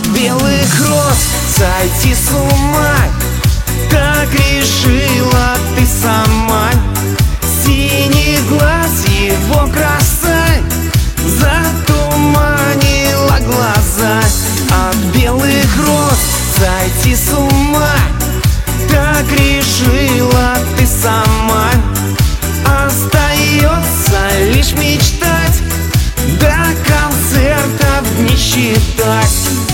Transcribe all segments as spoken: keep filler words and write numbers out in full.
белых роз сойти с ума, так решила ты сама. Синий глаз его краса затуманила глаза. От белых роз сойти с ума, так решила ты сама. Остается лишь мечтать, до концертов не считать.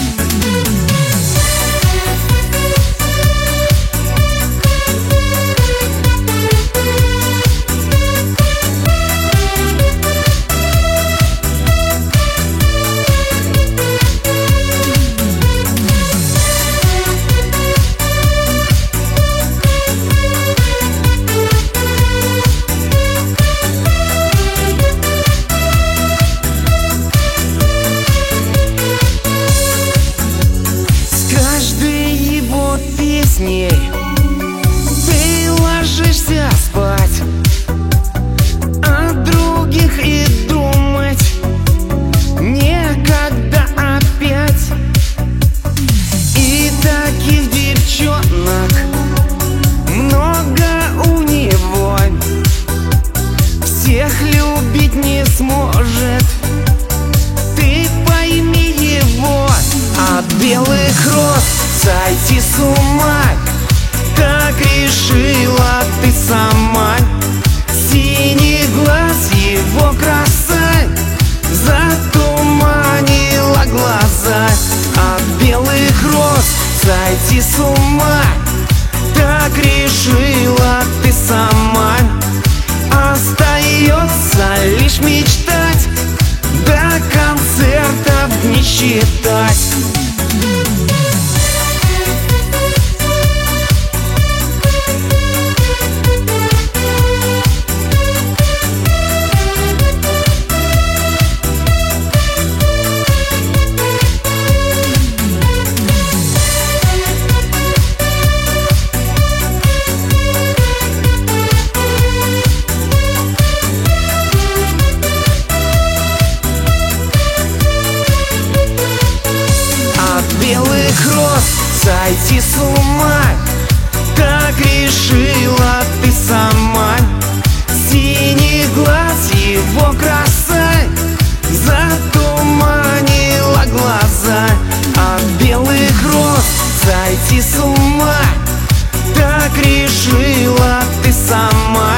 Ты ложишься спать, о других и думать некогда опять. И таких девчонок много у него, всех любить не сможет, ты пойми его. От белых роз сойти с ума, так решила ты сама. Синий глаз его краса затуманила глаза. От белых роз сойти с ума, так решила ты сама. Остается лишь мечтать, до концертов не считать. Белых роз сойти с ума, так решила ты сама. Синий глаз его краса затуманила глаза. От белых роз сойти с ума, так решила ты сама.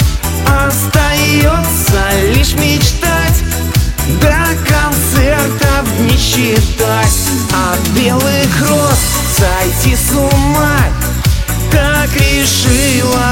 Остается лишь мечтать, до концертов не считать. От белых роз сойти с ума, так решила